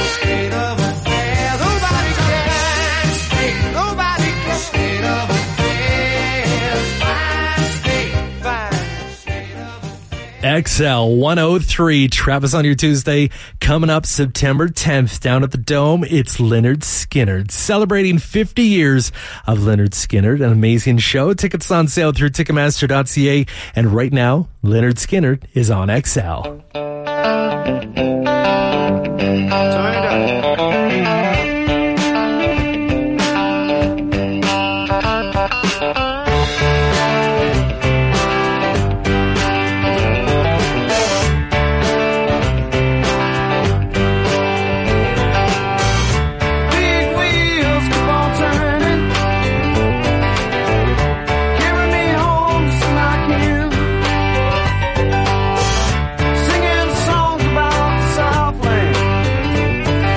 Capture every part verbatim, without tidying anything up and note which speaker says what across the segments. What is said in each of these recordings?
Speaker 1: state of affairs. Nobody can. Nobody can. State of affairs. Fine state, fine state of affairs.
Speaker 2: X L one oh three, Travis on your Tuesday. Coming up September tenth down at the Dome, it's Lynyrd Skynyrd. Celebrating fifty years of Lynyrd Skynyrd, an amazing show. Tickets on sale through Ticketmaster dot c a. And right now, Lynyrd Skynyrd is on X L.
Speaker 1: Turn it up.
Speaker 3: Singing songs about Southland.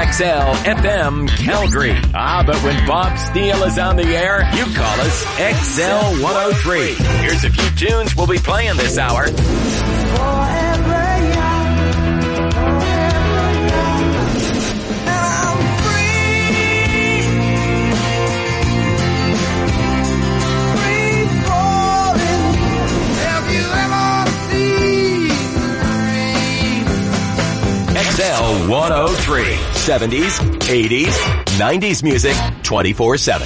Speaker 3: X L F M Calgary. Ah, but when Bob Steele is on the air, you call us X L one oh three. Here's a few tunes we'll be playing this hour. X L one oh three. seventies, eighties, nineties music twenty-four seven.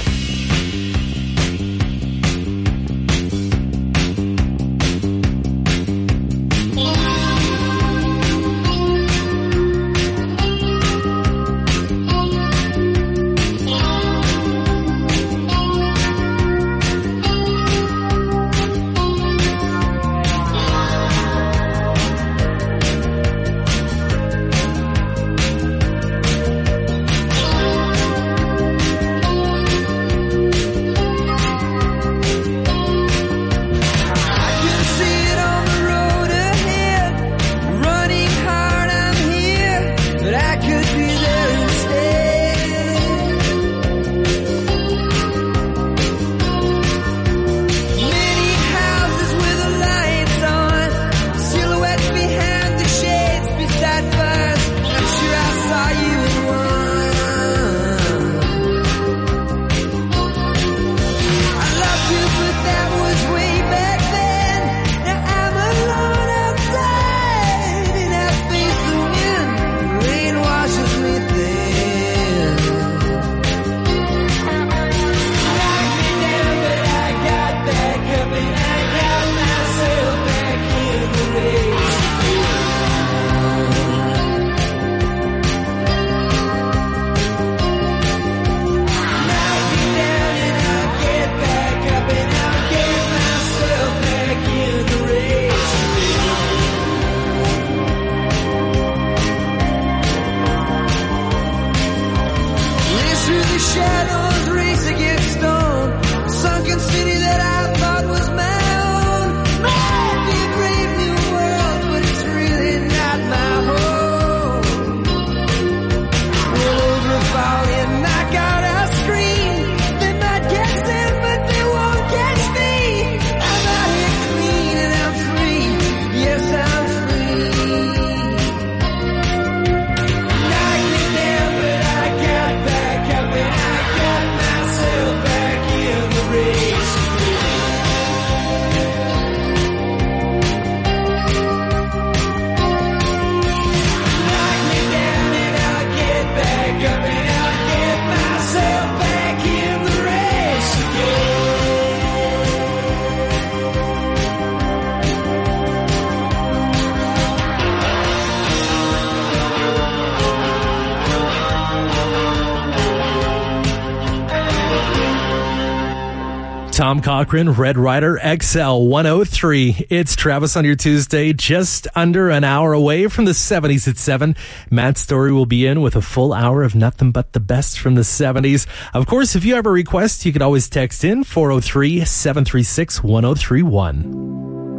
Speaker 2: Tom Cochrane, Red Rider, X L one oh three. It's Travis on your Tuesday, just under an hour away from the seventies at seven. Matt Story will be in with a full hour of nothing but the best from the seventies. Of course, if you have a request, you can always text in four oh three, seven three six, one oh three one.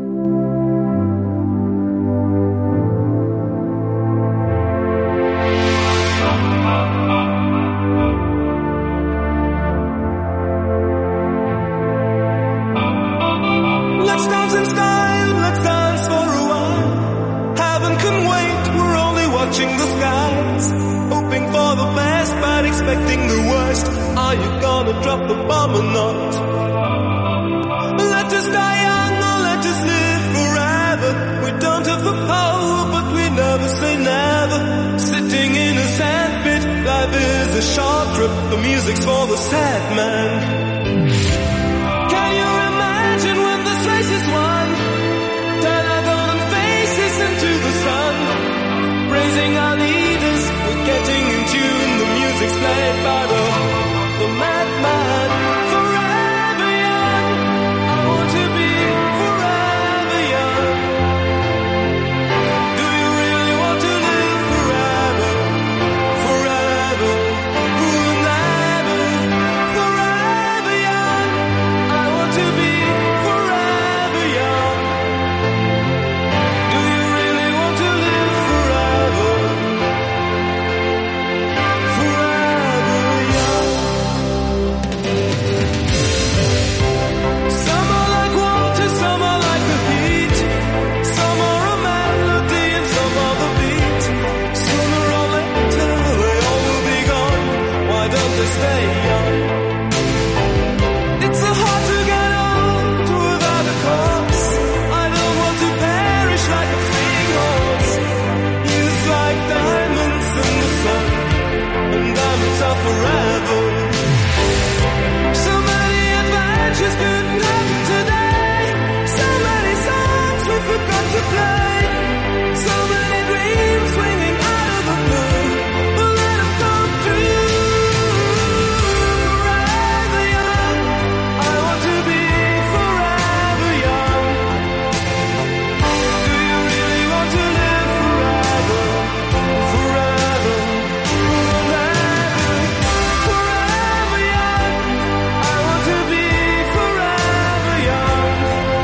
Speaker 4: The music's for the sad man. Can you imagine when this race is won? Turn our golden faces into the sun. Praising our leaders, we're getting in tune. The music's played by the, the madman. Forever young, I want to be forever young. Do you really want to live forever? Forever. Forever stay young. It's so hard to get old without a corpse. I don't want to perish like a fleeing horse. Youth like diamonds in the sun, and diamonds are forever. So many adventures couldn't happen today. So many songs we forgot to play. So many dreams swinging out of the blue. But let them come true. Forever young, I want to be forever young. Do you really want to live forever? Forever, forever, forever young. I want to be forever young.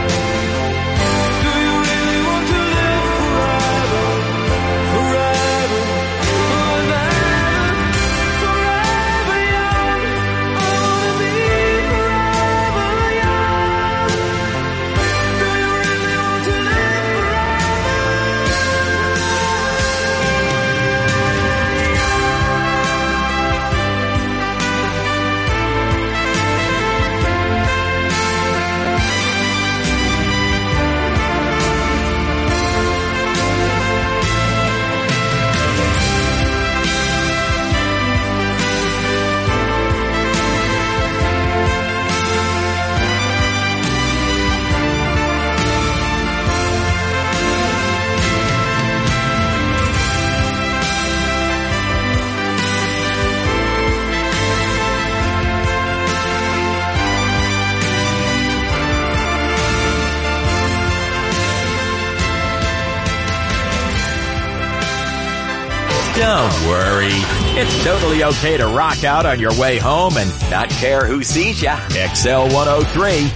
Speaker 4: Do you really want to live forever? Forever, forever, forever young. I want to be forever young. Do you really want to live
Speaker 3: Don't worry. It's totally okay to rock out on your way home and not care who sees ya. X L one oh three.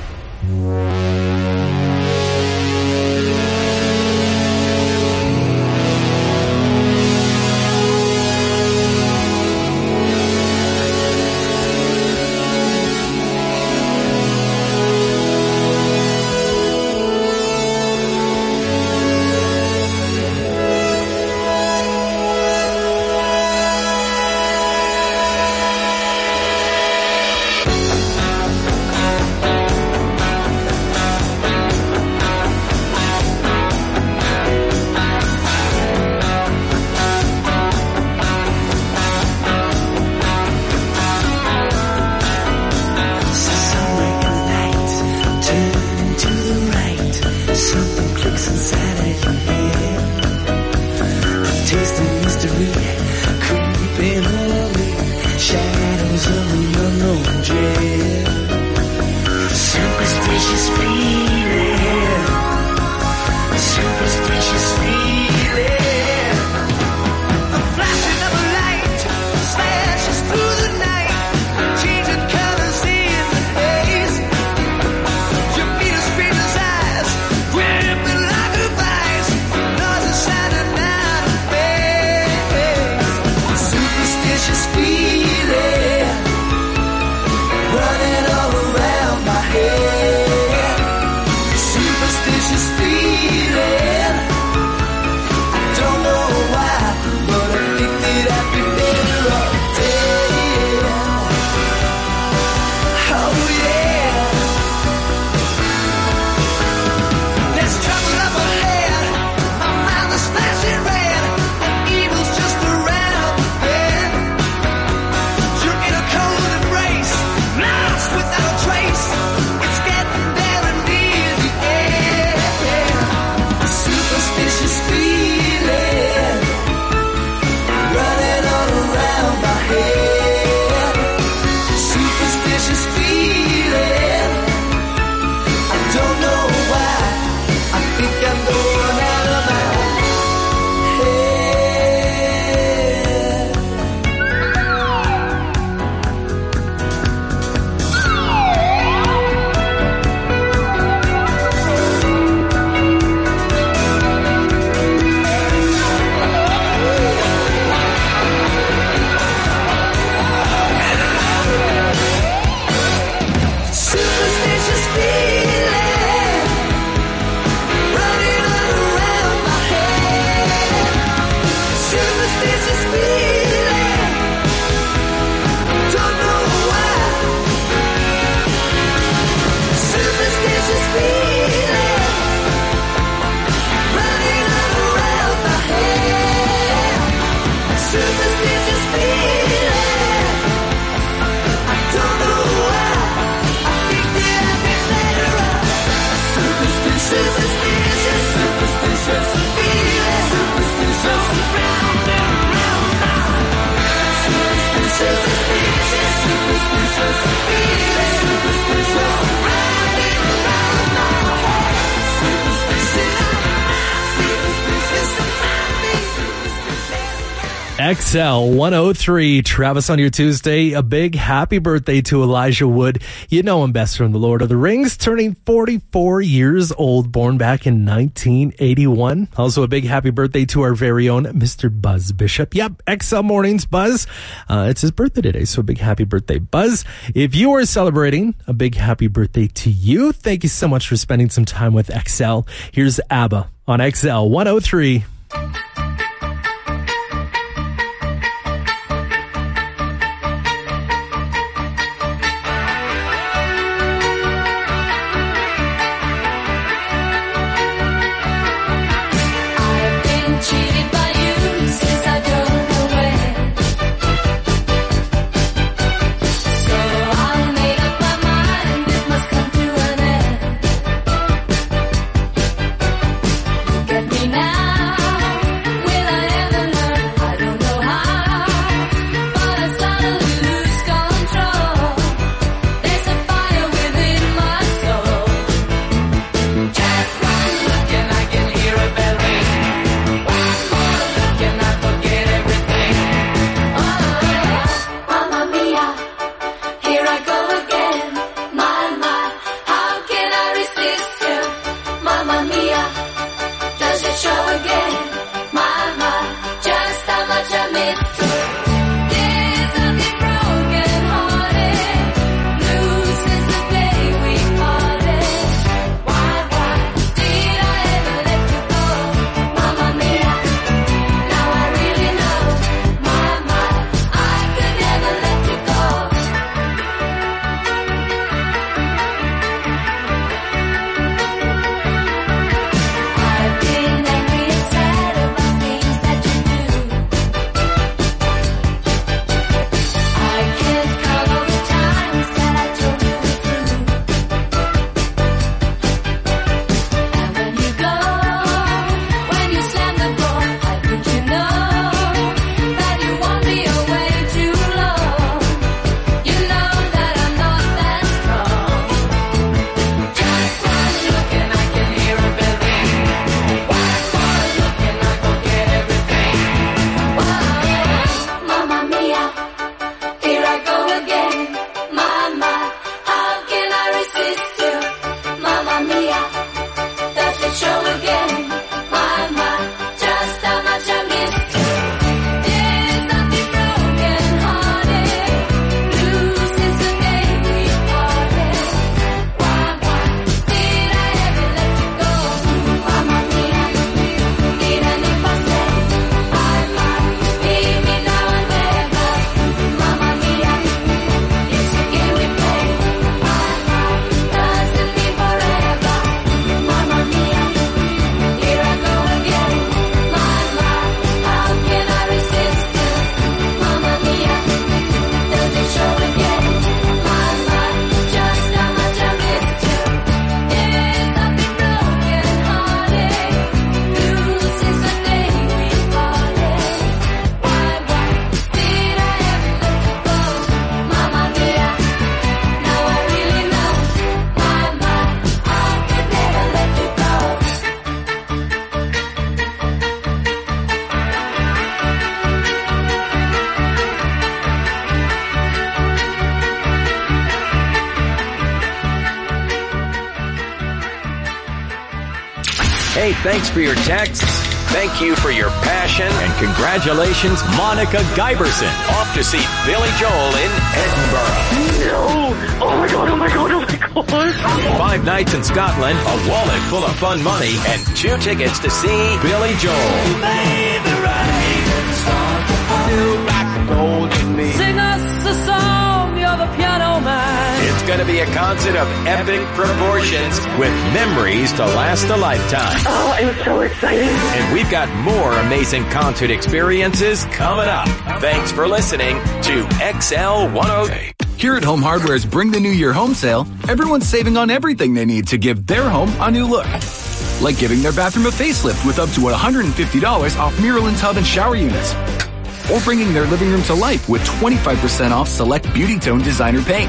Speaker 2: X L one oh three, Travis on your Tuesday. A big happy birthday to Elijah Wood. You know him best from The Lord of the Rings, turning forty-four years old, born back in nineteen eighty-one. Also a big happy birthday to our very own Mister Buzz Bishop. Yep, X L Mornings Buzz. Uh, it's his birthday today, so a big happy birthday, Buzz. If you are celebrating, a big happy birthday to you. Thank you so much for spending some time with X L. Here's ABBA on X L one oh three.
Speaker 5: Cheated by you since I don't know when. So I made up my mind it must come to an end. Look at me now, will I ever learn? I don't know how, but I suddenly lose control. There's a fire within my soul. Just one look and I can hear a bell ring.
Speaker 3: Hey, thanks for your texts. Thank you for your passion. And congratulations, Monica Giberson, off to see Billy Joel in Edinburgh.
Speaker 6: No! Oh my god, oh my god, oh my god!
Speaker 3: Five nights in Scotland, a wallet full of fun money, and two tickets to see Billy Joel.
Speaker 4: May the rain start to fall back golden me.
Speaker 6: Sing us a song, you're the piano man.
Speaker 3: It's going to be a concert of epic proportions with memories to last a lifetime.
Speaker 6: Oh, I'm so excited.
Speaker 3: And we've got more amazing concert experiences coming up. Thanks for listening to X L one oh three.
Speaker 7: Here at Home Hardware's Bring the New Year home sale, everyone's saving on everything they need to give their home a new look. Like giving their bathroom a facelift with up to one hundred fifty dollars off Miralyn tub and shower units. Or bringing their living room to life with twenty-five percent off select Beauty Tone designer paint.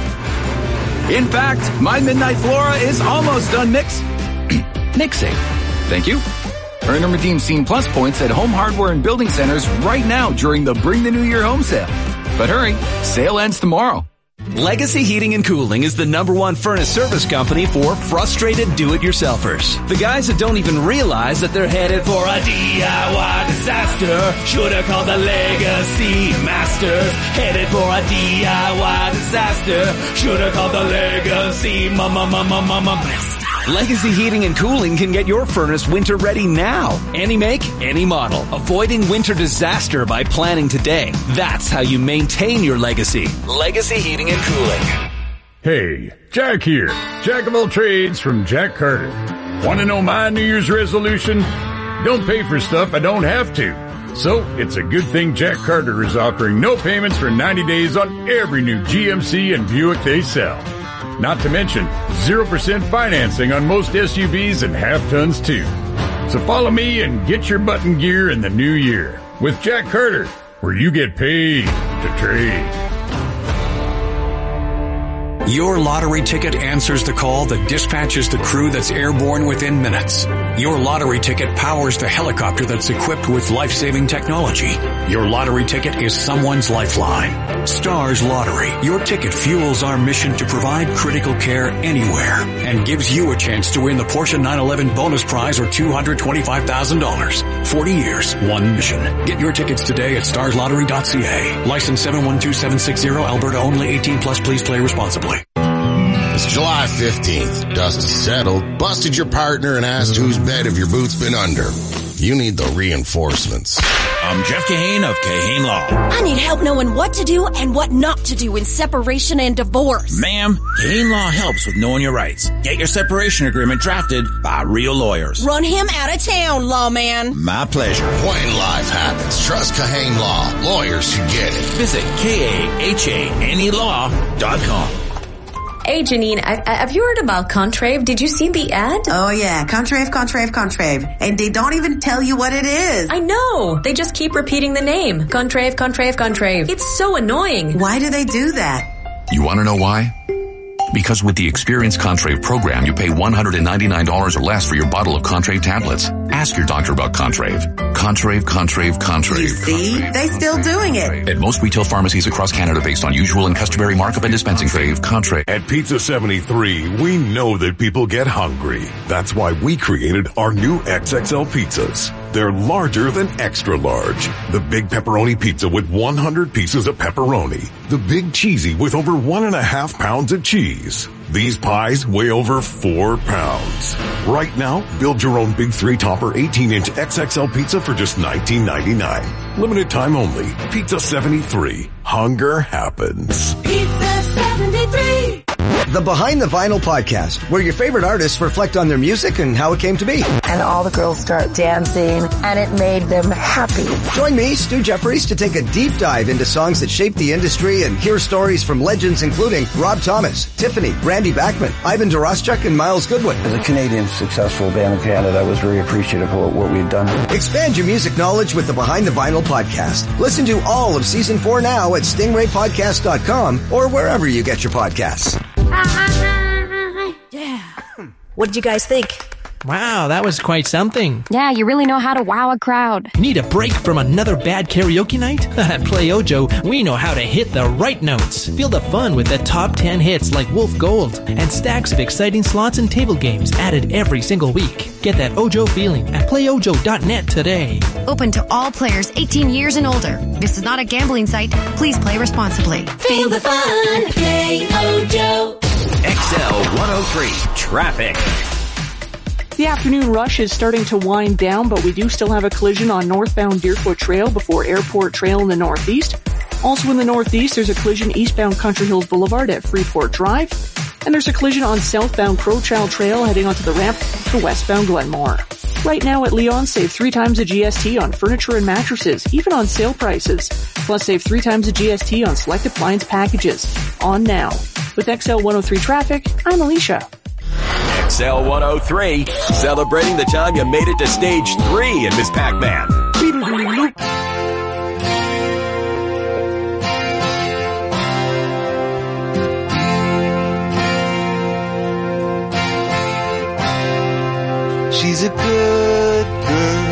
Speaker 7: In fact, my Midnight Flora is almost done mix... mixing. Thank you. Earn and redeem Scene Plus points at home hardware and building centers right now during the Bring the New Year home sale. But hurry, sale ends tomorrow.
Speaker 8: Legacy Heating and Cooling is the number one furnace service company for frustrated do-it-yourselfers. The guys that don't even realize that they're headed for a D I Y disaster. Shoulda called the Legacy Masters. Headed for a D I Y disaster. Shoulda called the Legacy Mama Mama Mama Master. Legacy Heating and Cooling can get your furnace winter ready now. Any make, any model. Avoiding winter disaster by planning today. That's how you maintain your legacy. Legacy Heating and Cooling.
Speaker 9: Hey, Jack here. Jack of all trades from Jack Carter. Want to know my New Year's resolution? Don't pay for stuff I don't have to. So, it's a good thing Jack Carter is offering no payments for ninety days on every new G M C and Buick they sell. Not to mention, zero percent financing on most S U Vs and half-tons too. So follow me and get your button gear in the new year with Jack Carter, where you get paid to trade.
Speaker 10: Your lottery ticket answers the call that dispatches the crew that's airborne within minutes. Your lottery ticket powers the helicopter that's equipped with life-saving technology. Your lottery ticket is someone's lifeline. Stars Lottery. Your ticket fuels our mission to provide critical care anywhere and gives you a chance to win the Porsche nine eleven bonus prize or two hundred twenty-five thousand dollars. forty years, one mission. Get your tickets today at stars lottery dot c a. License seven one two seven six zero, Alberta only, eighteen plus. Please play responsibly.
Speaker 11: It's July fifteenth. Dust is settled, busted your partner, and asked whose bed have your boots been under. You need the reinforcements.
Speaker 12: I'm Jeff Kahane of Kahane Law.
Speaker 13: I need help knowing what to do and what not to do in separation and divorce.
Speaker 12: Ma'am, Kahane Law helps with knowing your rights. Get your separation agreement drafted by real lawyers.
Speaker 13: Run him out of town, lawman.
Speaker 12: My pleasure.
Speaker 11: When life happens, trust Kahane Law. Lawyers who get it.
Speaker 12: Visit K A H A N E law dot com.
Speaker 14: Hey, Janine, I, I, have you heard about Contrave? Did you see the ad?
Speaker 15: Oh, yeah. Contrave, Contrave, Contrave. And they don't even tell you what it is.
Speaker 14: I know. They just keep repeating the name. Contrave, Contrave, Contrave. It's so annoying.
Speaker 15: Why do they do that?
Speaker 16: You want to know why? Because with the Experience Contrave program, you pay one hundred ninety-nine dollars or less for your bottle of Contrave tablets. Ask your doctor about Contrave. Contrave, Contrave, Contrave.
Speaker 15: You see?
Speaker 16: Contrave,
Speaker 15: they still
Speaker 16: Contrave,
Speaker 15: doing
Speaker 16: Contrave.
Speaker 15: it.
Speaker 16: At most retail pharmacies across Canada based on usual and customary markup and dispensing fee. Contrave.
Speaker 17: At Pizza seventy-three, we know that people get hungry. That's why we created our new X X L pizzas. They're larger than extra large. The big pepperoni pizza with one hundred pieces of pepperoni. The big cheesy with over one and a half pounds of cheese. These pies weigh over four pounds. Right now, build your own big three-topper eighteen inch X X L pizza for just nineteen ninety-nine. Limited time only. Pizza seventy-three. Hunger happens.
Speaker 5: Pizza seventy-three.
Speaker 18: The Behind the Vinyl podcast, where your favorite artists reflect on their music and how it came to be.
Speaker 19: And all the girls start dancing, and it made them happy.
Speaker 18: Join me, Stu Jeffries, to take a deep dive into songs that shaped the industry and hear stories from legends including Rob Thomas, Tiffany, Randy Bachman, Ivan Doroschuk, and Miles Goodwin.
Speaker 20: As a Canadian successful band in Canada, I was very appreciative of what we've done.
Speaker 18: Expand your music knowledge with the Behind the Vinyl podcast. Listen to all of season four now at stingray podcast dot com or wherever you get your podcasts.
Speaker 21: Yeah. What did you guys think?
Speaker 22: Wow, that was quite something.
Speaker 23: Yeah, you really know how to wow a crowd.
Speaker 22: Need a break from another bad karaoke night? At Play Ojo, we know how to hit the right notes. Feel the fun with the top ten hits like Wolf Gold and stacks of exciting slots and table games added every single week. Get that Ojo feeling at play ojo dot net today.
Speaker 23: Open to all players eighteen years and older. This is not a gambling site. Please play responsibly.
Speaker 5: Feel the fun. Play Ojo.
Speaker 3: X L one oh three Traffic.
Speaker 24: The afternoon rush is starting to wind down, but we do still have a collision on northbound Deerfoot Trail before Airport Trail in the northeast. Also in the northeast, there's a collision eastbound Country Hills Boulevard at Freeport Drive. And there's a collision on southbound Crowchild Trail heading onto the ramp to westbound Glenmore. Right now at Leon, save three times the G S T on furniture and mattresses, even on sale prices. Plus save three times the G S T on select appliance packages. On now. With X L one oh three Traffic, I'm Alicia.
Speaker 3: X L one oh three, celebrating the time you made it to stage three in Miss Pac-Man.
Speaker 1: She's a good girl.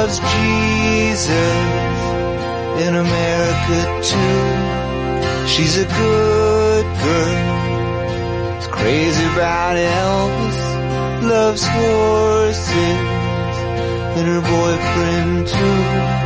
Speaker 1: loves Jesus in America too. She's a good girl, is crazy about Elvis, loves horses and her boyfriend too.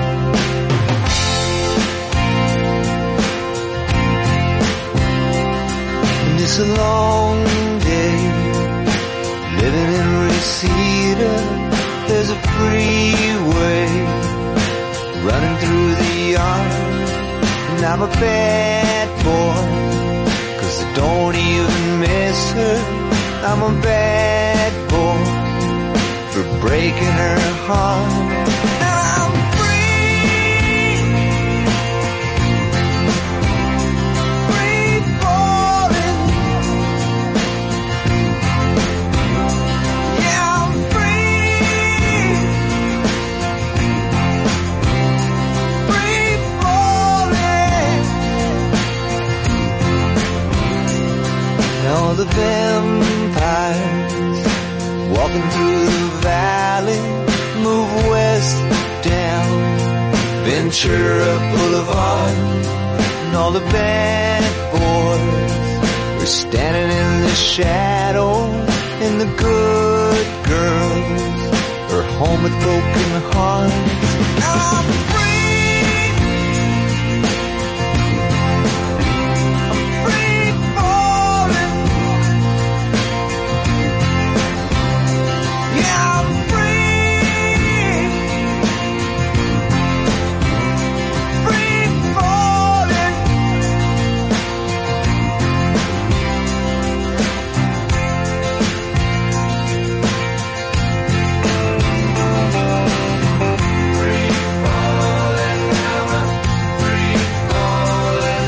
Speaker 1: And it's a long day living in Reseda. There's a freeway running through the yard, and I'm a bad boy, 'cause I don't even miss her. I'm a bad boy for breaking her heart. Now I'm free, free falling. Yeah, I'm free, free falling. Now the vampires walking through the valley move west down Ventura Boulevard, and all the bad boys are standing in the shadow, and the good girls are home with broken hearts. Now I'm free, I'm free falling. Yeah, I'm free, free falling. Free falling, I'm free falling,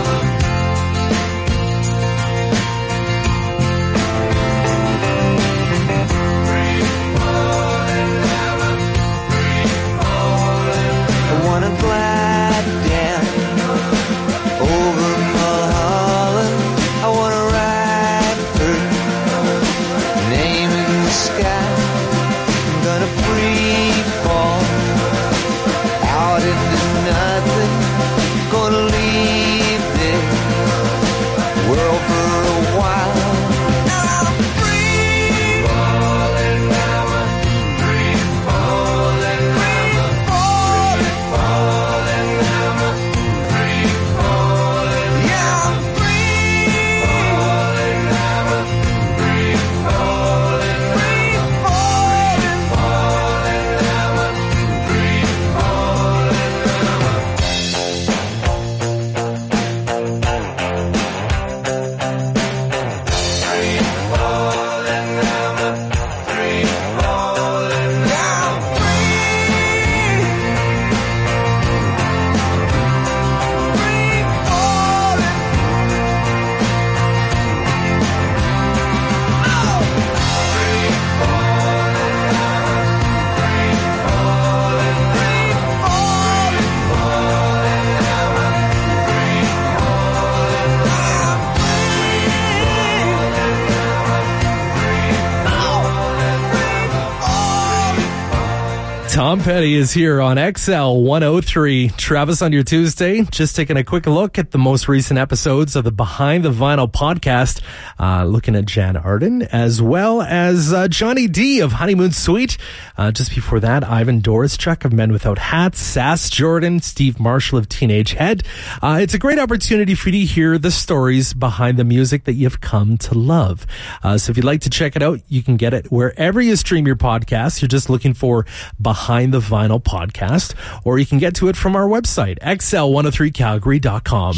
Speaker 1: I wanna glide down over Mulholland. I wanna ride her name in the sky. I'm gonna free fall out into nothing. Gonna leave this world for a while. Now I'm free falling, I'm free falling, free falling, falling, I'm free falling. Yeah, I'm free falling, I'm free falling, free falling, falling, I'm free
Speaker 22: Tom Petty is here on X L one oh three. Travis on your Tuesday, just taking a quick look at the most recent episodes of the Behind the Vinyl podcast, uh, looking at Jan Arden, as well as uh, Johnny D of Honeymoon Suite. Uh, just before that, Ivan Dorischuk of Men Without Hats, Sass Jordan, Steve Marshall of Teenage Head. Uh, it's a great opportunity for you to hear the stories behind the music that you've come to love. Uh, so if you'd like to check it out, you can get it wherever you stream your podcasts. You're just looking for Behind the Vinyl podcast, or you can get to it from our website, X L one oh three Calgary dot com.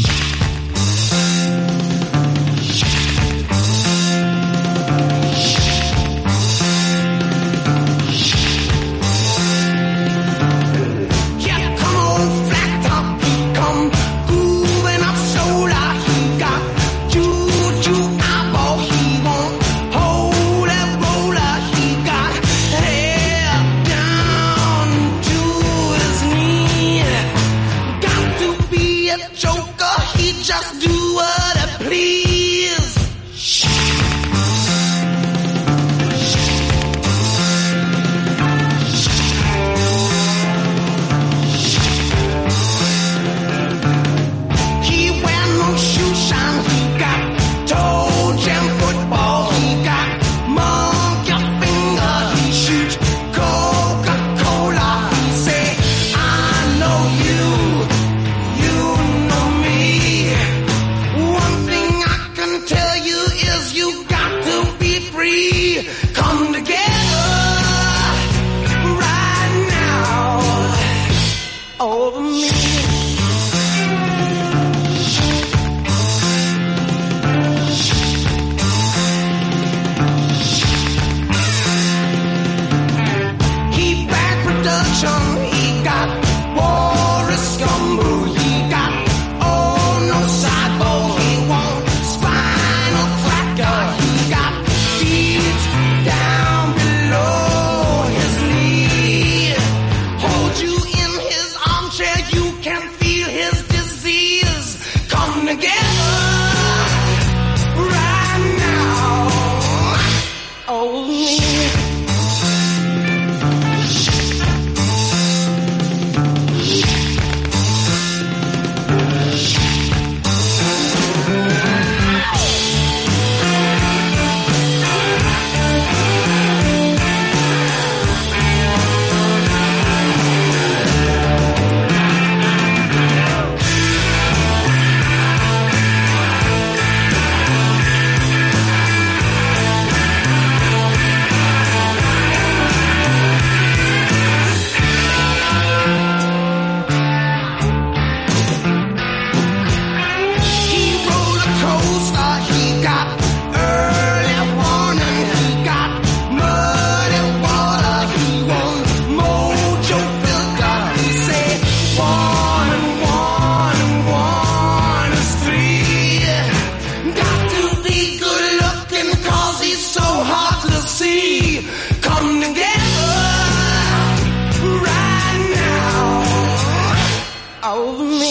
Speaker 1: over me.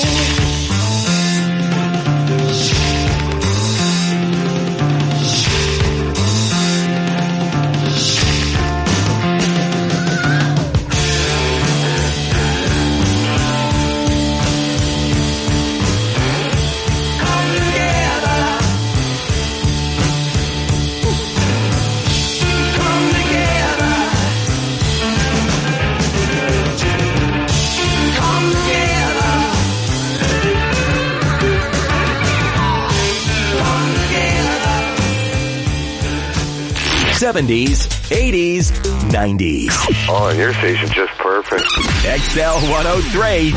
Speaker 3: seventies, eighties, nineties.
Speaker 2: Oh, your station's just perfect.
Speaker 3: X L one oh three.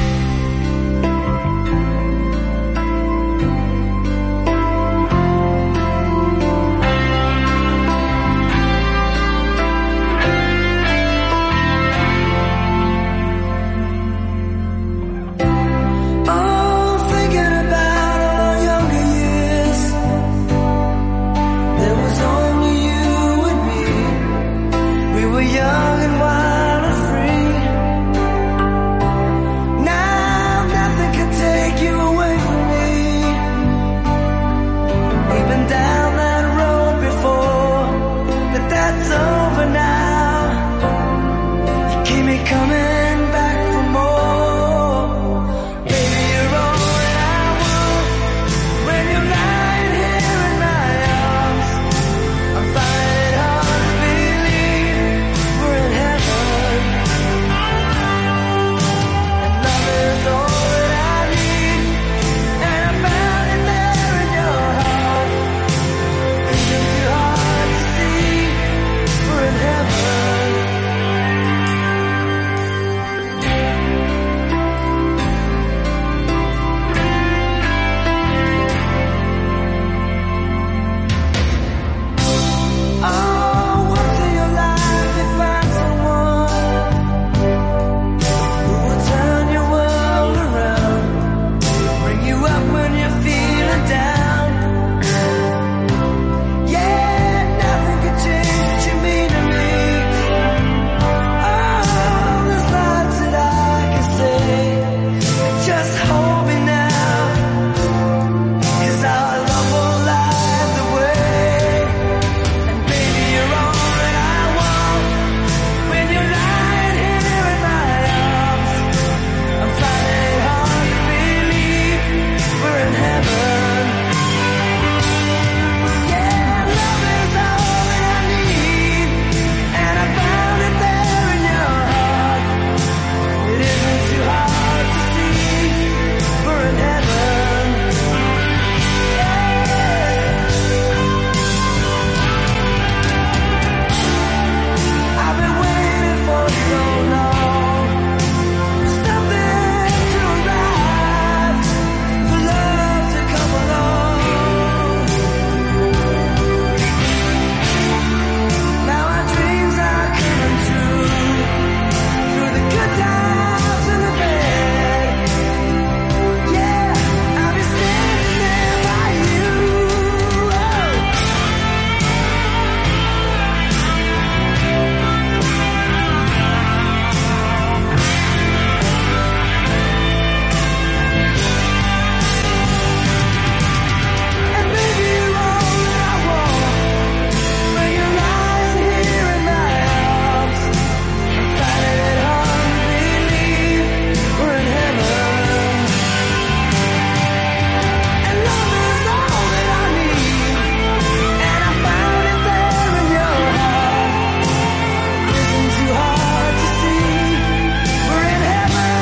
Speaker 1: Young and wild and free. Now nothing can take you away from me. We've been down that road before, but that's over now. You keep me coming back for more. Baby, you're all that I want. When you're lying here in my arms, I'm finding it hard to believe we're in heaven. And love is all that I need, and I found it there in your heart. Isn't it too hard to see we're in heaven? Oh, once in your life you find someone who will turn your world around, bring you up when you're feeling down. Yeah, nothing can change what you mean to me. Oh, there's lots that I can say. Just hold me now, 'cause our love won't last away. And baby, you're all that I want. When you're lying here in my arms, I'm finding it hard to believe we're in heaven. Yeah, love is all that I need, and I found it there in your heart. It isn't too hard to see we're in heaven. I've been waiting for so long for something to arrive, for love to come along. Now our dreams are coming true, through the good times and the bad. Yeah, I'll be standing there by you. Oh. And baby, you're all that I want. When you're lying here in my arms, I'm finding it hard to believe we're in heaven. And love is all that I need, and I found it there in your heart. Isn't too hard to see we're in heaven.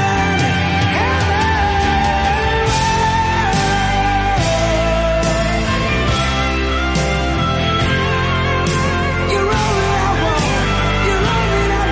Speaker 1: You're all that I want. You're all that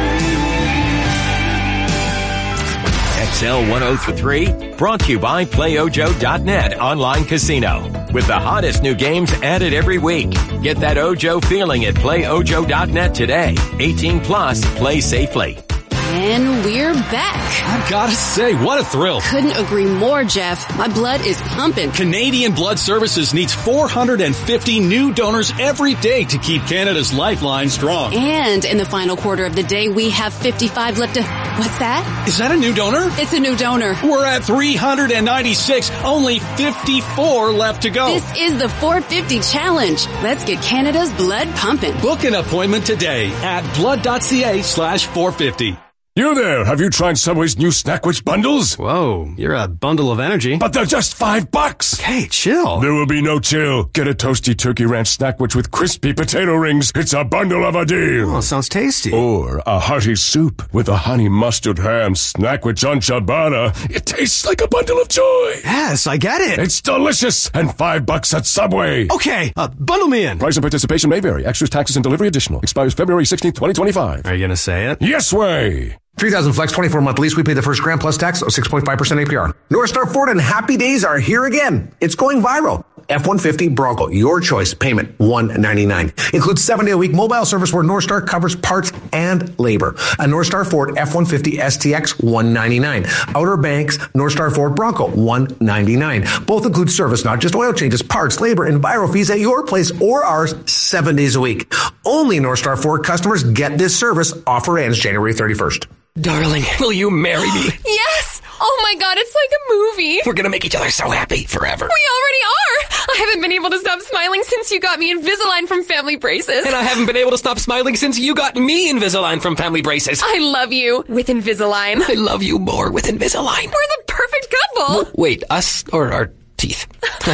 Speaker 1: I need.
Speaker 3: X L one oh three, brought to you by Play Ojo dot net Online Casino. With the hottest new games added every week. Get that Ojo feeling at Play Ojo dot net today. eighteen plus, play safely.
Speaker 4: And we're back.
Speaker 8: I've got to say, what a thrill.
Speaker 4: Couldn't agree more, Jeff. My blood is pumping.
Speaker 8: Canadian Blood Services needs four hundred fifty new donors every day to keep Canada's lifeline strong.
Speaker 4: And in the final quarter of the day, we have fifty-five left to What's that?
Speaker 8: Is that a new donor?
Speaker 4: It's a new donor.
Speaker 8: We're at three hundred ninety-six, only fifty-four left to go.
Speaker 4: This is the four fifty challenge. Let's get Canada's blood pumping.
Speaker 8: Book an appointment today at blood.ca slash 450.
Speaker 6: You there, have you tried Subway's new Snackwich bundles?
Speaker 7: Whoa, you're a bundle of energy.
Speaker 6: But they're just five bucks.
Speaker 7: Okay, chill.
Speaker 6: There will be no chill. Get a toasty turkey ranch Snackwich with crispy potato rings. It's a bundle of a deal.
Speaker 7: Oh, sounds tasty.
Speaker 6: Or a hearty soup with a honey mustard ham Snackwich on ciabatta. It tastes like a bundle of joy.
Speaker 7: Yes, I get it.
Speaker 6: It's delicious and five bucks at Subway.
Speaker 7: Okay, uh, bundle me in.
Speaker 6: Price and participation may vary. Extras, taxes, and delivery additional. Expires February sixteenth, twenty twenty-five.
Speaker 7: Are you gonna say it?
Speaker 6: Yes way.
Speaker 9: three thousand flex, twenty-four month lease. We pay the first grand plus tax of six point five percent A P R. North Star Ford and Happy Days are here again. It's going viral. F one fifty Bronco, your choice, payment one ninety-nine. Includes seven day a week mobile service where North Star covers parts and labor. A North Star Ford F one fifty S T X, one ninety-nine. Outer Banks North Star Ford Bronco, one ninety-nine. Both include service, not just oil changes, parts, labor, and Viro fees at your place or ours seven days a week. Only North Star Ford customers get this service. Offer ends January thirty-first.
Speaker 10: Darling, will you marry me?
Speaker 25: Yes! Oh my god, it's like a movie.
Speaker 10: We're gonna make each other so happy forever.
Speaker 25: We already are! I haven't been able to stop smiling since you got me Invisalign from Family Braces.
Speaker 10: And I haven't been able to stop smiling since you got me Invisalign from Family Braces.
Speaker 25: I love you with Invisalign.
Speaker 10: I love you more with Invisalign.
Speaker 25: We're the perfect couple.
Speaker 10: W- wait, us or our teeth?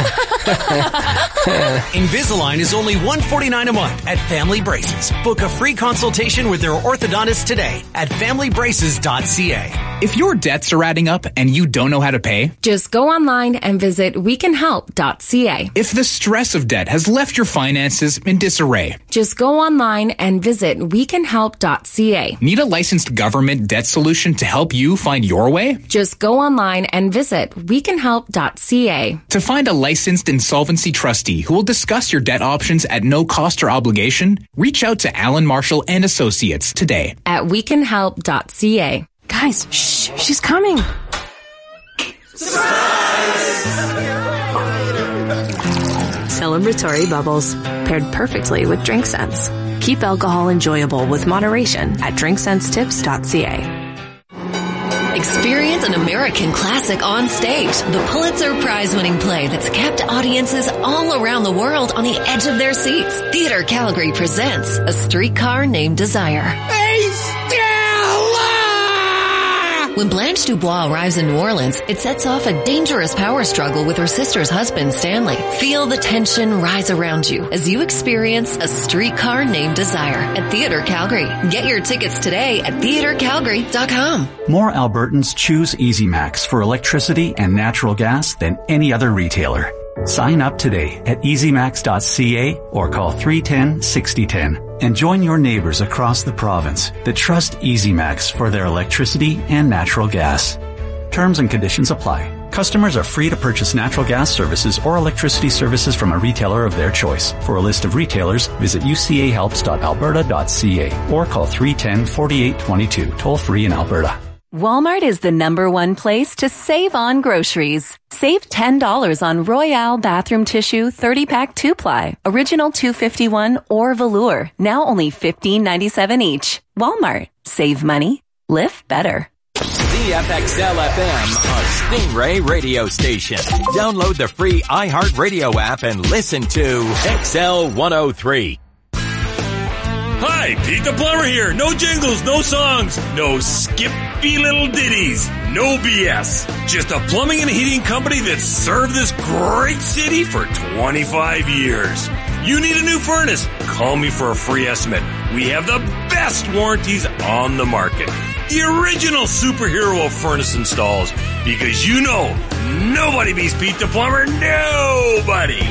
Speaker 8: Invisalign is only one hundred forty-nine dollars a month at Family Braces. Book a free consultation with their orthodontist today at family braces dot c a.
Speaker 26: If your debts are adding up and you don't know how to pay,
Speaker 25: just go online and visit we can help dot c a.
Speaker 26: If the stress of debt has left your finances in disarray,
Speaker 25: just go online and visit we can help dot c a.
Speaker 26: Need a licensed government debt solution to help you find your way?
Speaker 25: Just go online and visit we can help dot c a.
Speaker 26: To find a licensed insolvency trustee who will discuss your debt options at no cost or obligation, reach out to Alan Marshall and Associates today
Speaker 25: at we can help dot c a.
Speaker 21: Guys, shh, she's coming. Celebratory bubbles, paired perfectly with Drink Sense. Keep alcohol enjoyable with moderation at drink sense tips dot c a.
Speaker 27: Experience an American classic on stage. The Pulitzer Prize-winning play that's kept audiences all around the world on the edge of their seats. Theater Calgary presents A Streetcar Named Desire.
Speaker 1: Hey, Stella!
Speaker 27: When Blanche Dubois arrives in New Orleans, it sets off a dangerous power struggle with her sister's husband, Stanley. Feel the tension rise around you as you experience A Streetcar Named Desire at Theater Calgary. Get your tickets today at theater calgary dot com.
Speaker 28: More Albertans choose EasyMax for electricity and natural gas than any other retailer. Sign up today at easy max dot c a or call three one zero, six zero one zero and join your neighbors across the province that trust EasyMax for their electricity and natural gas. Terms and conditions apply. Customers are free to purchase natural gas services or electricity services from a retailer of their choice. For a list of retailers, visit u c a helps dot alberta dot c a or call three one zero, four eight two two, toll free in Alberta.
Speaker 29: Walmart is the number one place to save on groceries. Save ten dollars on Royale bathroom tissue thirty pack two ply, original two fifty-one or velour, now only fifteen ninety-seven each. Walmart. Save money. Live better.
Speaker 3: Z F X L F M, a Stingray radio station. Download the free iHeartRadio app and listen to X L one oh three.
Speaker 30: Hi, Pete the Plumber here. No jingles, no songs, no skippy little ditties, no B S. Just a plumbing and heating company that's served this great city for twenty-five years. You need a new furnace? Call me for a free estimate. We have the best warranties on the market. The original superhero of furnace installs. Because you know, nobody beats Pete the Plumber. Nobody.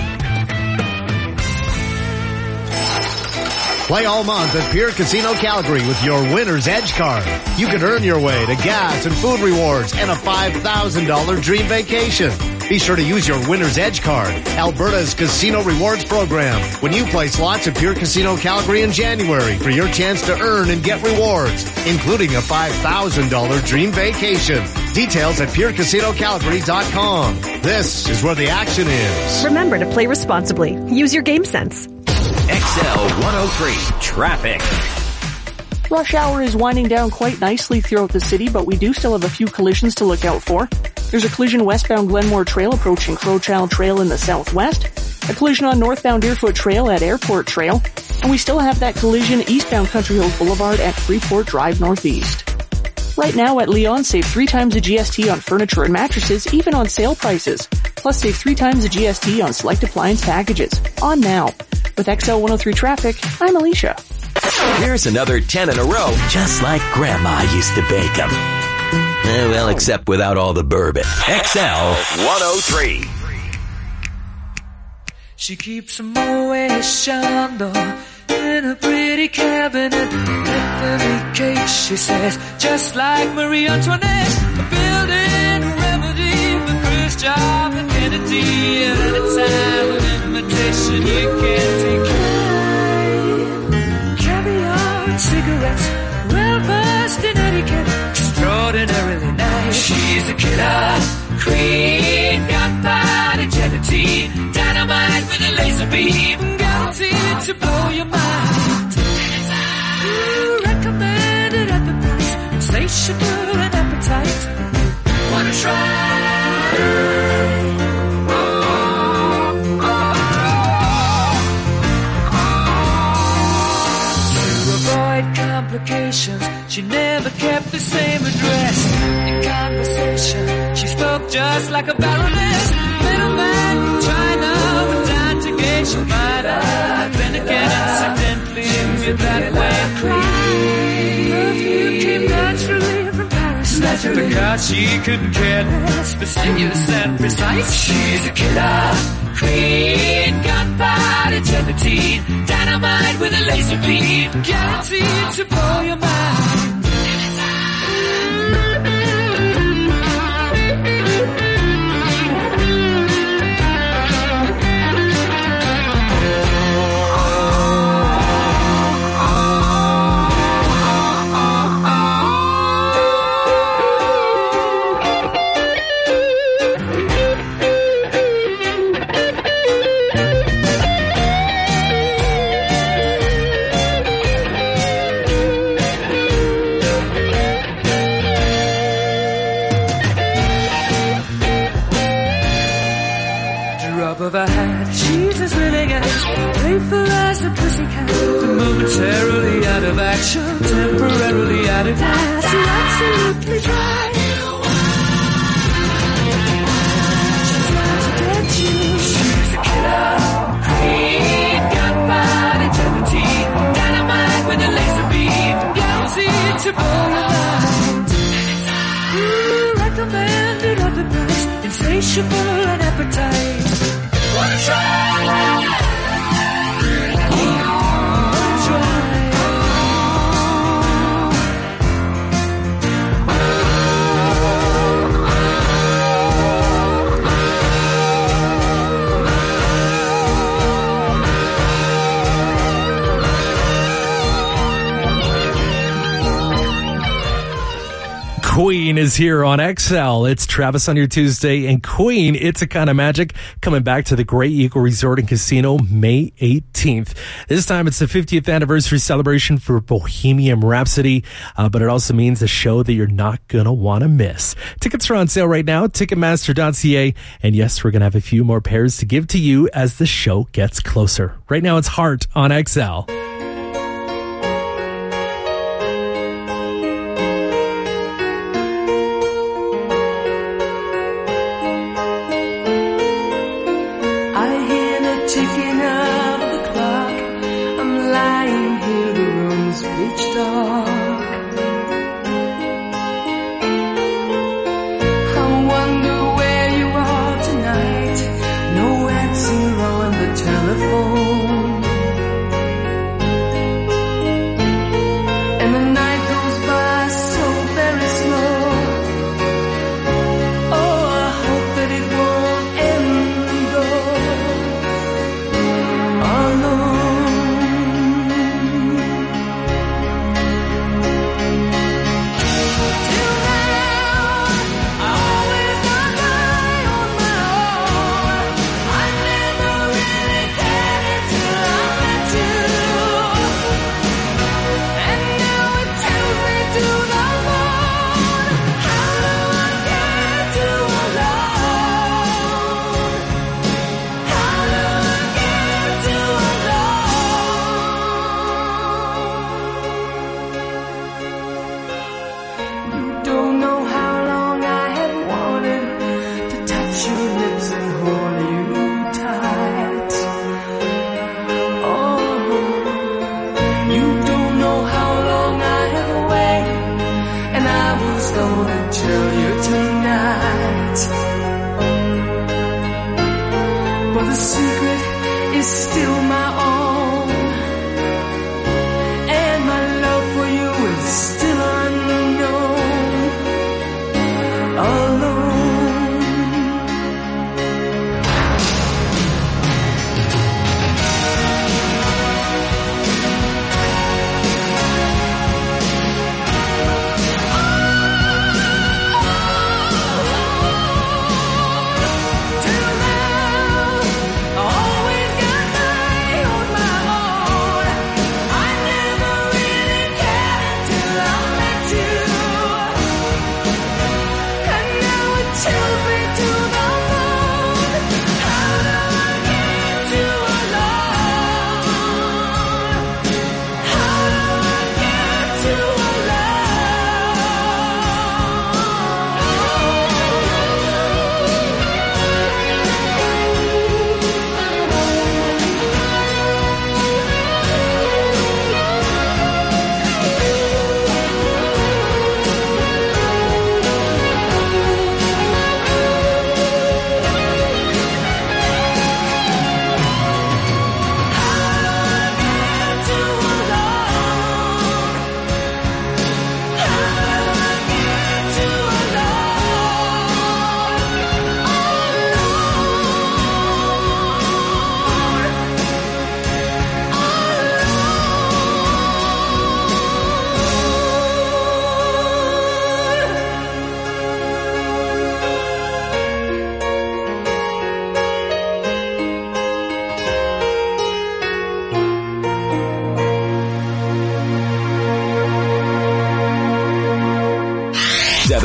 Speaker 31: Play all month at Pier Casino Calgary with your Winner's Edge card. You can earn your way to gas and food rewards and a five thousand dollars dream vacation. Be sure to use your Winner's Edge card, Alberta's casino rewards program, when you play slots at Pier Casino Calgary in January for your chance to earn and get rewards, including a five thousand dollars dream vacation. Details at pier casino calgary dot com. This is where the action is.
Speaker 21: Remember to play responsibly. Use your game sense.
Speaker 3: X L one oh three Traffic.
Speaker 24: Rush hour is winding down quite nicely throughout the city, but we do still have a few collisions to look out for. There's a collision westbound Glenmore Trail approaching Crowchild Trail in the southwest, a collision on northbound Deerfoot Trail at Airport Trail, and we still have that collision eastbound Country Hills Boulevard at Freeport Drive Northeast. Right now at Leon, save three times the G S T on furniture and mattresses, even on sale prices. Plus save three times the G S T on select appliance packages. On now. With X L one oh three Traffic, I'm Alicia.
Speaker 3: Here's another ten in a row, just like Grandma used to bake them. Eh, well, except without all the bourbon. X L one oh three.
Speaker 1: She keeps a Moet Chandon in a pretty cabinet. Tiffany cake, she says, just like Marie Antoinette. A building remedy for Khrushchev and Kennedy. At any time, an invitation you can't decline. Caviar and cigarettes, well versed in etiquette, extraordinarily nice. She's a killer queen, gunpowder gelatine, dynamite with a laser beam, guaranteed to blow your mind. Ooh, recommended at the price, insatiable and appetite. Wanna try? To avoid complications, she never kept the same address. In conversation, she spoke just like a baroness. Middleman, China, but down to gauge she might have been again accidentally with that way cream. Perfume came naturally from Paris, naturally, because she couldn't care less, fastidious and precise. She's a killer queen, gunpowder gelatine, dynamite with a laser beam, guaranteed to blow your mind. Of a hat, she's as willing as playful as a pussycat, momentarily out of action, temporarily out of gas. You're absolutely dry. She's out to get you. She's a killer queen, gunpowder gelatine, dynamite with a laser beam, guaranteed to blow your mind. Ooh, recommended at the price, insatiable and appetite. Wanna try?
Speaker 22: Queen is here on X L. It's Travis on your Tuesday, and Queen, It's a Kind of Magic, coming back to the Great Eagle Resort and Casino May eighteenth. This time it's the fiftieth anniversary celebration for Bohemian Rhapsody, uh, but it also means a show that you're not going to want to miss. Tickets are on sale right now, ticketmaster dot c a, and yes, we're going to have a few more pairs to give to you as the show gets closer. Right now it's Heart on X L.
Speaker 1: Till now, I always thought I on my own. I never really cared to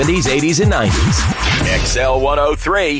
Speaker 3: seventies, eighties, and nineties. X L one oh three.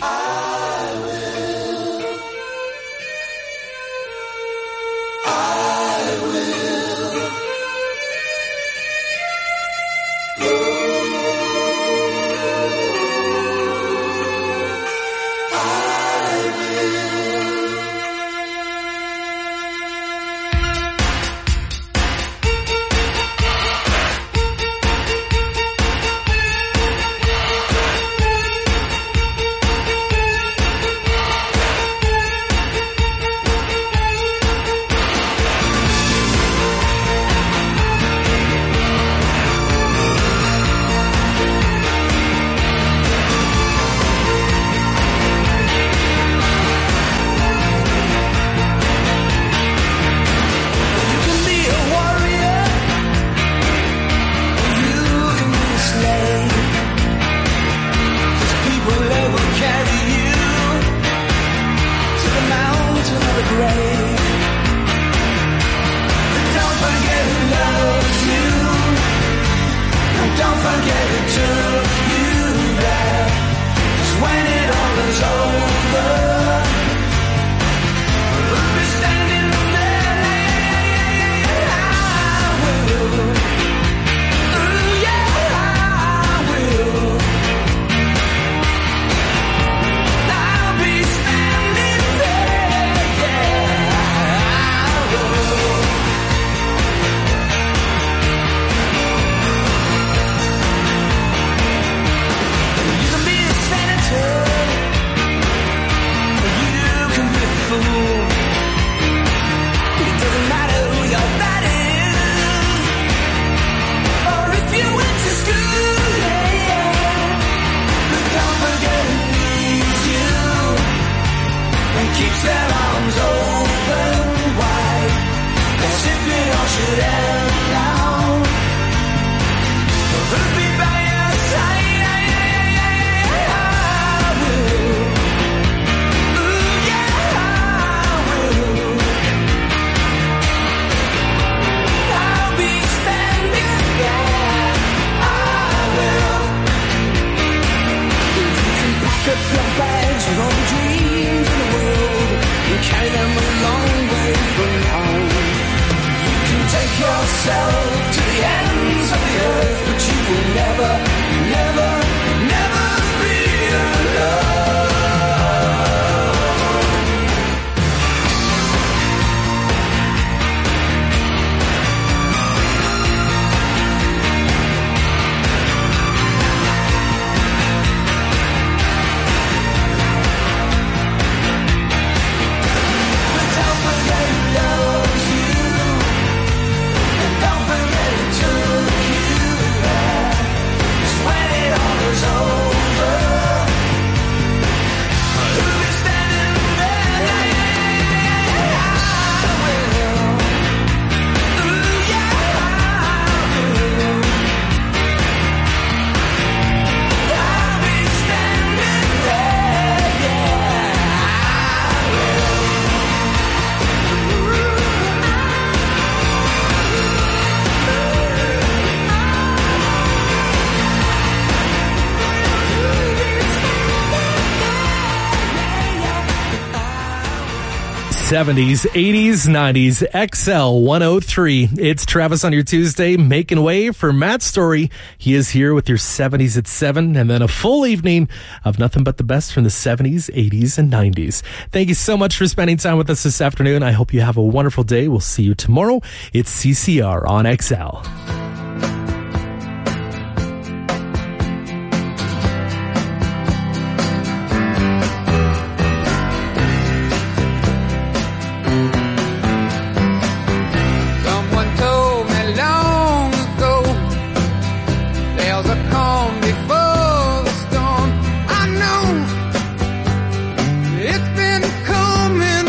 Speaker 22: seventies, eighties, nineties, X L one oh three. It's Travis on your Tuesday, making way for Matt Story. He is here with your seventies at seven, and then a full evening of nothing but the best from the seventies, eighties, and nineties. Thank you so much for spending time with us this afternoon. I hope you have a wonderful day. We'll see you tomorrow. It's C C R on X L.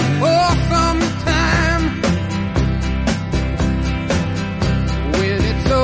Speaker 11: When it's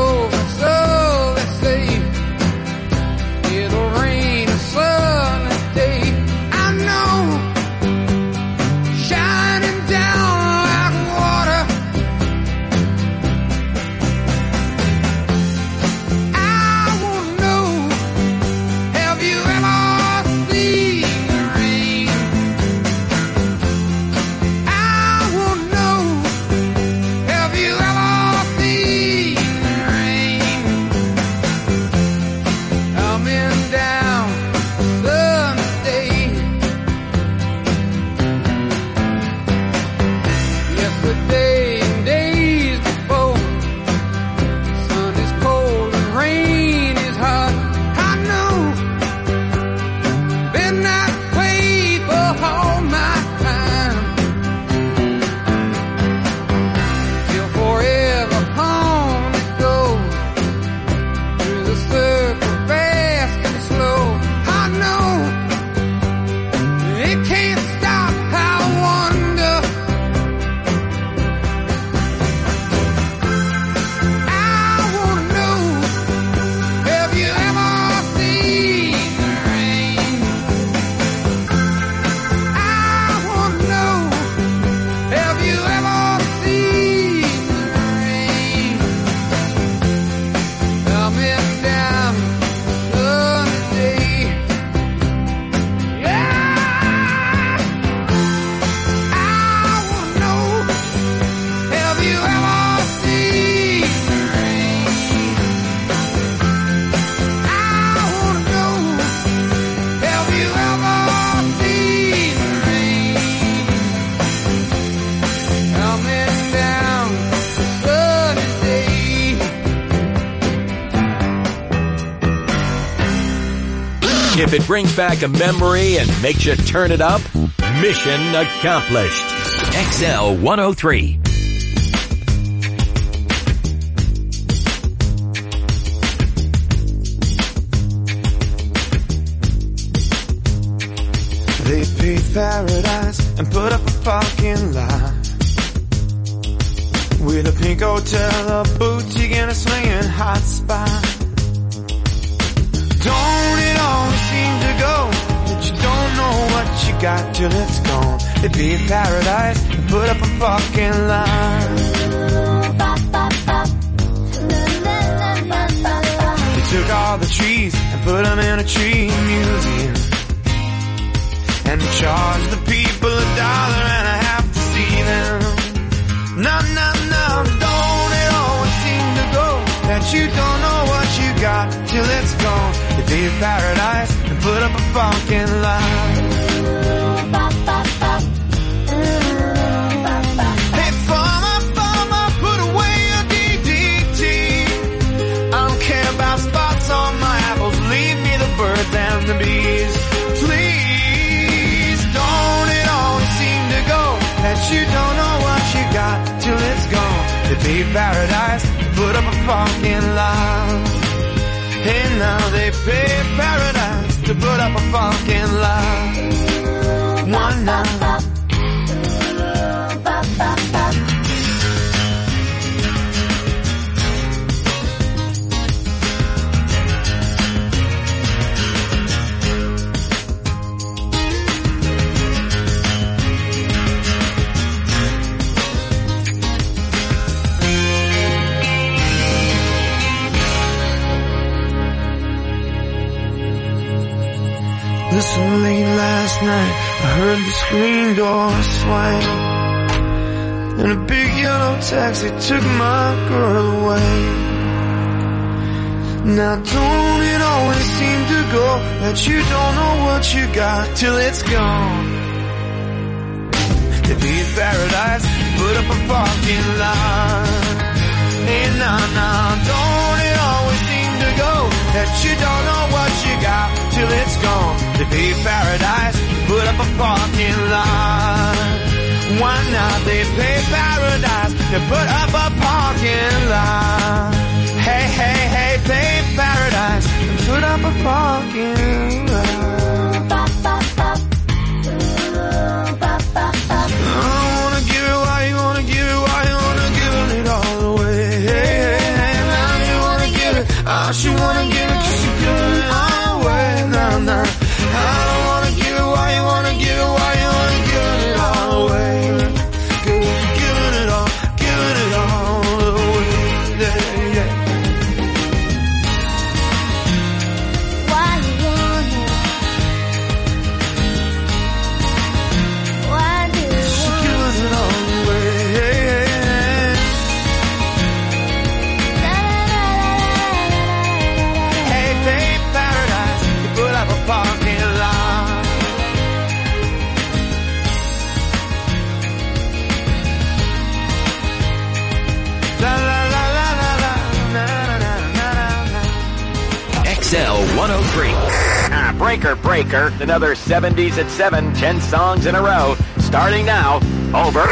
Speaker 3: If it brings back a memory and makes you turn it up, mission accomplished. X L one oh three.
Speaker 1: They paved paradise and put up a fucking lie with a pink hotel, a boutique, and a swinging hot spot. Don't it always seem to go that you don't know what you got till it's gone? They paved paradise and put up a fucking line. They took all the trees and put them in a tree museum and charge the people a dollar and a half to see them. No, no, no, don't it always seem to go that you don't know what you got till it's gone? They paved paradise and put up a fucking line. Hey, farmer, farmer, put away your D D T. I don't care about spots on my apples, leave me the birds and the bees. Please. That you don't know what you got till it's gone. They paved paradise, put up a fucking line. Hey, now they paved paradise to put up a fucking line. One night. Listen, late last night, I heard the screen door swing, and a big yellow taxi took my girl away. Now don't it always seem to go that you don't know what you got till it's gone? They paved paradise, put up a fucking line. Hey, nah, nah, don't it always seem to go that you don't know what you got till it's gone? They paved paradise, put up a parking lot. Why not? They paved paradise, they put up a parking lot. Hey, hey, hey, paved paradise, and put up a parking lot. I don't wanna give it, why you wanna give it, why you wanna give it all away? Hey, hey, hey, now you wanna give it, oh, she wanna give it, cause she give it all away. Nah, nah. I don't wanna give it, why you wanna give it, why you wanna give it all away? Giving it all, giving it all away, yeah, yeah.
Speaker 5: Why you want it? Why do you want
Speaker 1: She gives it all away, yeah, yeah. Hey, babe, paradise, you put up a parking lot. La la la la la la na na na na na.
Speaker 3: X L one oh three. Ah, breaker, breaker. Another seventies at seven, ten songs in a row. Starting now. Over.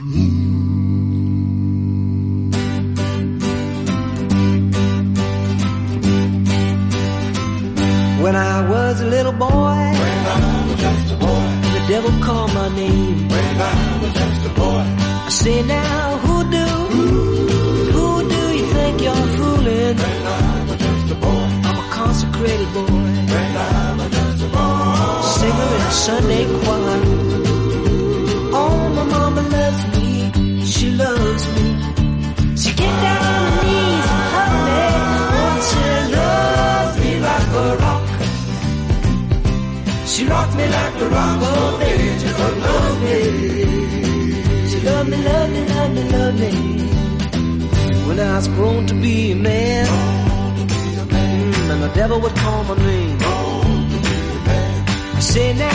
Speaker 11: When I was a little boy, when I was just a boy, the devil called my name. When I was just a boy, I say now, who do, who do you think you're fooling? When I was just a boy, I'm a consecrated boy. When I was just a boy, singer in a Sunday choir. Oh, my mama loves me, she loves me. She get down on her knees and hug me. Oh, she loves me like a rock. She rocked me like a rock all day. She loved me. She loved me, loved me, loved me, loved me. When I was grown to be a man, mm, and the devil would call my name. I say now,